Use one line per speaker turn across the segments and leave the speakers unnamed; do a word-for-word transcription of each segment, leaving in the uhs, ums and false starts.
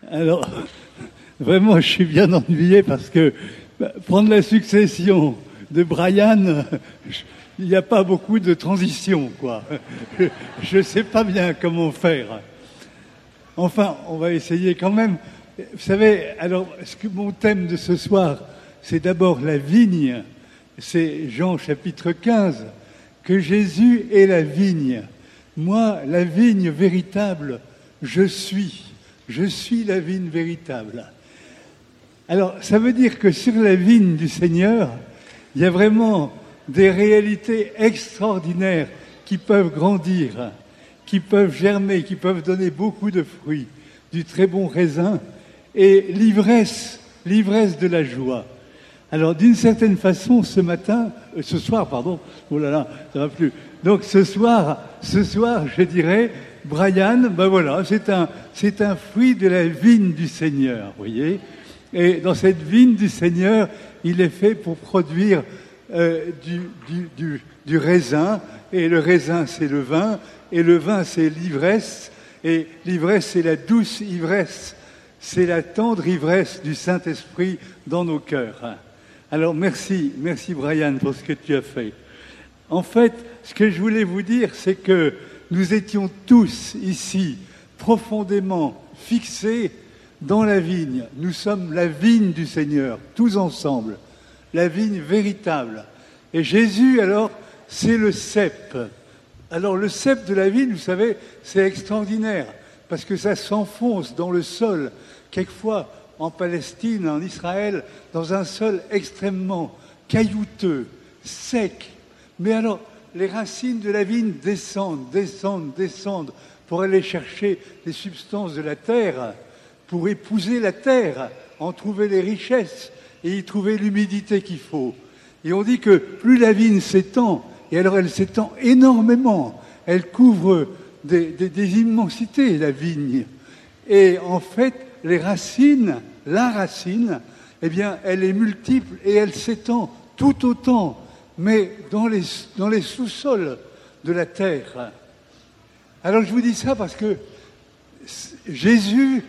Alors, vraiment, je suis bien ennuyé parce que bah, prendre la succession de Brian, il n'y a pas beaucoup de transition, quoi. Je ne sais pas bien comment faire. Enfin, on va essayer quand même. Vous savez, alors, ce que mon thème de ce soir, c'est d'abord la vigne. C'est Jean chapitre quinze, que Jésus est la vigne. Moi, la vigne véritable, je suis. Je suis la vigne véritable. Alors, ça veut dire que sur la vigne du Seigneur, il y a vraiment des réalités extraordinaires qui peuvent grandir, qui peuvent germer, qui peuvent donner beaucoup de fruits, du très bon raisin et l'ivresse, l'ivresse de la joie. Alors, d'une certaine façon, ce matin, euh, ce soir, pardon, oh là là, ça va plus. Donc, ce soir, ce soir, je dirais, Brian, ben voilà, c'est un, c'est un fruit de la vigne du Seigneur, vous voyez. Et dans cette vigne du Seigneur, il est fait pour produire euh, du, du, du, du raisin, et le raisin, c'est le vin, et le vin, c'est l'ivresse, et l'ivresse, c'est la douce ivresse, c'est la tendre ivresse du Saint-Esprit dans nos cœurs. Alors, merci, merci Brian pour ce que tu as fait. En fait, ce que je voulais vous dire, c'est que nous étions tous ici profondément fixés dans la vigne. Nous sommes la vigne du Seigneur, tous ensemble, la vigne véritable. Et Jésus, alors, c'est le cep. Alors, le cep de la vigne, vous savez, c'est extraordinaire, parce que ça s'enfonce dans le sol, quelquefois en Palestine, en Israël, dans un sol extrêmement caillouteux, sec. Mais alors, les racines de la vigne descendent, descendent, descendent pour aller chercher les substances de la terre, pour épouser la terre, en trouver les richesses et y trouver l'humidité qu'il faut. Et on dit que plus la vigne s'étend, et alors elle s'étend énormément, elle couvre des, des, des immensités, la vigne. Et en fait, les racines, la racine, eh bien, elle est multiple et elle s'étend tout autant, mais dans les, dans les sous-sols de la terre. Alors je vous dis ça parce que Jésus,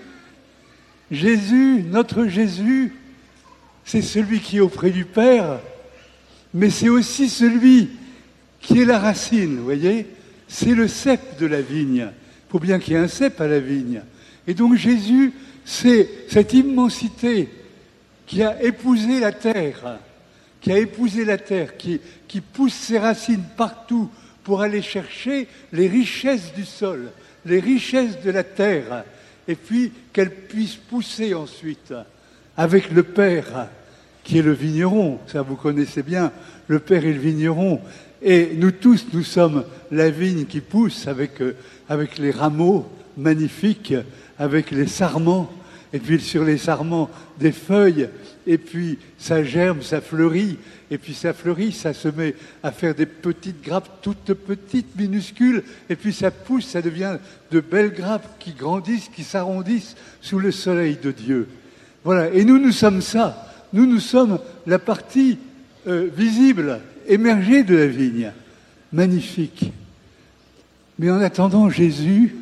Jésus, notre Jésus, c'est celui qui est auprès du Père, mais c'est aussi celui qui est la racine, vous voyez. C'est le cep de la vigne. Il faut bien qu'il y ait un cep à la vigne. Et donc Jésus, c'est cette immensité qui a épousé la terre, qui a épousé la terre, qui, qui pousse ses racines partout pour aller chercher les richesses du sol, les richesses de la terre, et puis qu'elle puisse pousser ensuite avec le Père, qui est le vigneron. Ça, vous connaissez bien, le Père est le vigneron. Et nous tous, nous sommes la vigne qui pousse avec, euh, avec les rameaux magnifiques, avec les sarments, et puis sur les sarments, des feuilles, et puis ça germe, ça fleurit, et puis ça fleurit, ça se met à faire des petites grappes, toutes petites, minuscules, et puis ça pousse, ça devient de belles grappes qui grandissent, qui s'arrondissent sous le soleil de Dieu. Voilà, et nous, nous sommes ça. Nous, nous sommes la partie euh, visible, émergée de la vigne. Magnifique. Mais en attendant, Jésus...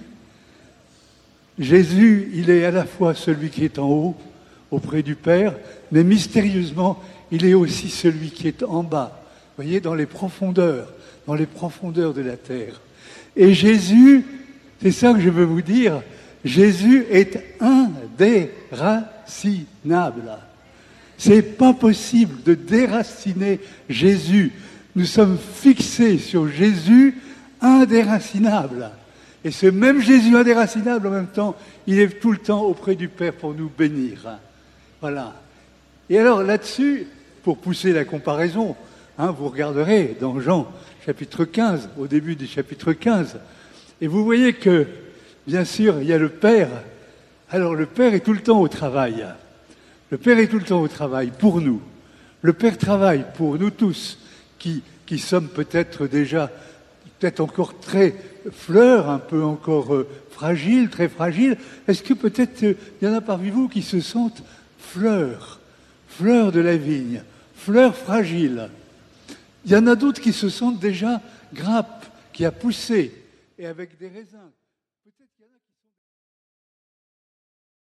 Jésus, il est à la fois celui qui est en haut, auprès du Père, mais mystérieusement, il est aussi celui qui est en bas, vous voyez, dans les profondeurs, dans les profondeurs de la terre. Et Jésus, c'est ça que je veux vous dire, Jésus est indéracinable. C'est pas possible de déraciner Jésus. Nous sommes fixés sur Jésus indéracinable. Et ce même Jésus indéracinable, en même temps, il est tout le temps auprès du Père pour nous bénir. Voilà. Et alors là-dessus, pour pousser la comparaison, hein, vous regarderez dans Jean chapitre quinze, au début du chapitre quinze, et vous voyez que, bien sûr, il y a le Père. Alors le Père est tout le temps au travail. Le Père est tout le temps au travail pour nous. Le Père travaille pour nous tous, qui, qui sommes peut-être déjà, peut-être encore très fleurs, un peu encore euh, fragiles, très fragiles. Est-ce que peut-être il euh, y en a parmi vous qui se sentent fleurs, fleurs de la vigne, fleurs fragiles. Il y en a d'autres qui se sentent déjà grappes, qui a poussé, et avec des raisins.